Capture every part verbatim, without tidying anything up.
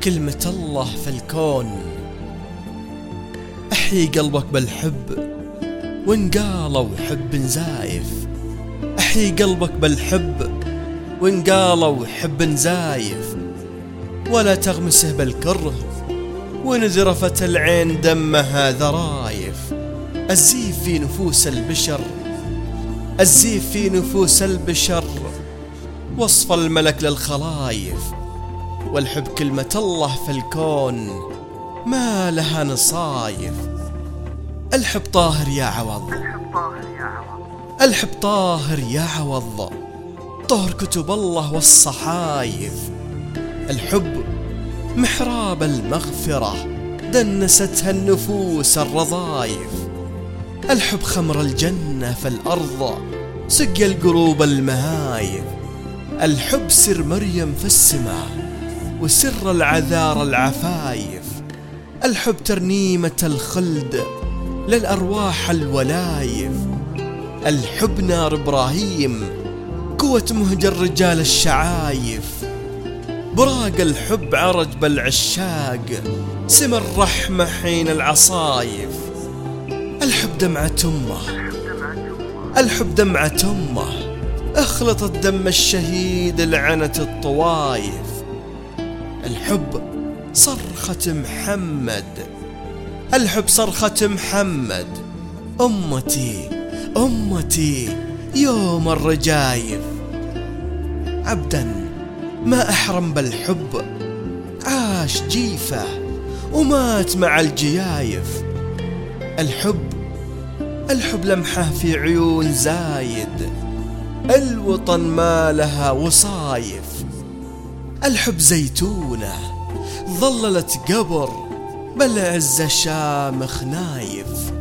كلمة الله في الكون. احيي قلبك بالحب وان قالوا حب زايف، احيي قلبك بالحب وان قالوا حب زايف، ولا تغمسه بالكره وان ذرفت العين دمها ذرايف. الزيف في نفوس البشر، الزيف في نفوس البشر وصف الملك للخلايف. والحب كلمة الله في الكون ما لها نصايف. الحب طاهر يا عوض، الحب طاهر يا عوض، طهر كتب الله والصحايف. الحب محراب المغفرة دنستها النفوس الرضايف. الحب خمر الجنة في الأرض سقي القلوب المهايف. الحب سر مريم في السماء وسر العذار العفايف. الحب ترنيمة الخلد للأرواح الولايف. الحب نار إبراهيم قوة مهج الرجال الشعايف. براق الحب عرج بالعشاق سم الرحمة حين العصايف. الحب دمعة أمه، الحب دمعة أمه اخلطت دم الشهيد لعنة الطوايف. الحب صرخة محمد، الحب صرخة محمد أمتي أمتي يوم الرجايف. عبدا ما أحرم بالحب عاش جيفه ومات مع الجيايف. الحب الحب لمحه في عيون زايد، الوطن ما لها وصايف. الحب زيتونة ظللت قبر بالعز شامخ نايف.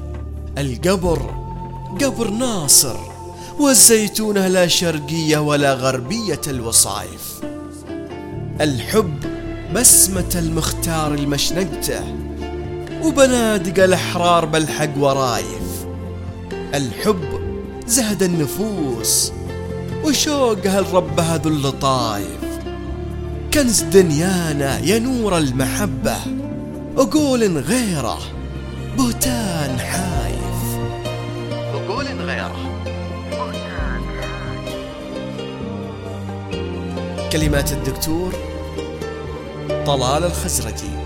القبر قبر ناصر والزيتونة لا شرقية ولا غربية الوصايف. الحب بسمة المختار المشنقته وبنادق الأحرار بالحق ورايف. الحب زهد النفوس وشوقها لربها ذو اللطايف. كنز دنيانا يا نور المحبة وقول غيره بهتان حايف. وقول غيره بهتان حايف. كلمات الدكتور طلال الخزرجي.